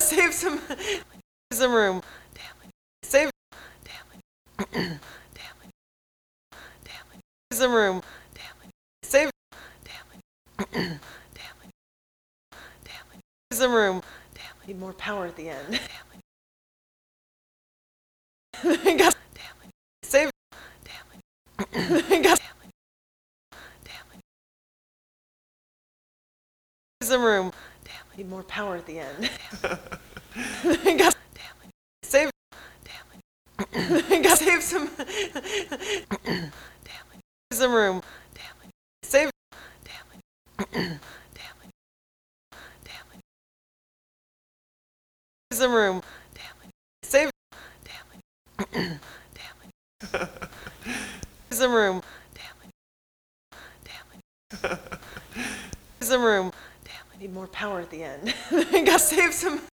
save some room. Save some room. Save some room. Need more power at the end. Save some room. Need more power at the end. Save save some room. Save some room. Save some room. Some room. I need more power at the end. Save some